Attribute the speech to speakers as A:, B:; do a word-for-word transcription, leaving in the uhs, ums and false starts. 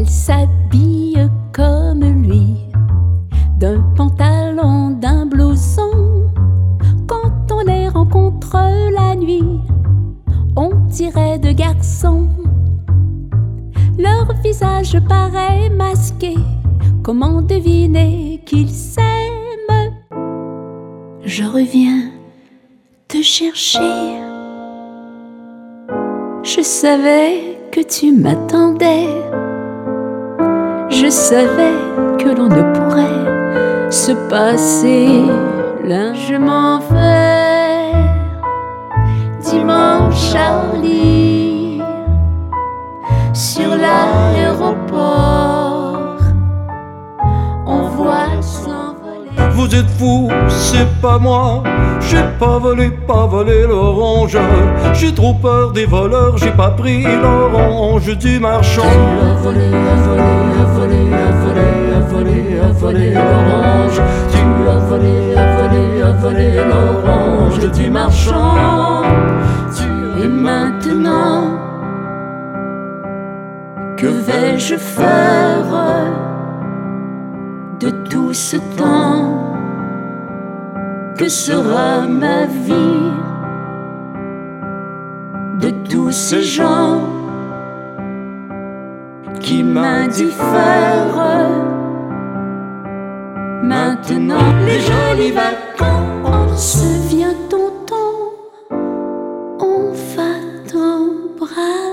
A: s'habille comme lui, d'un pantalon, d'un blouson. Quand on les rencontre la nuit, on dirait deux garçons. Leur visage paraît masqué, comment deviner qu'ils s'aiment? Je reviens te chercher. Je savais que tu m'attendais. Je savais que l'on ne pourrait se passer l'un. Je m'en vais dimanche Charlie sur l'aéroport. On voit s'envoler.
B: Vous êtes fous, c'est pas moi. J'ai pas volé, pas volé l'orange. J'ai trop peur des voleurs, j'ai pas pris l'orange du marchand.
C: Tu as volé, a volé, a volé, a volé, a volé, a volé l'orange. Tu as volé, a volé, a volé l'orange du marchand.
A: Et maintenant, que vais-je faire de tout ce temps? Que sera ma vie de tous ces gens qui m'indiffèrent? Maintenant, les jolies vacances, viens tonton, on va t'embrasser.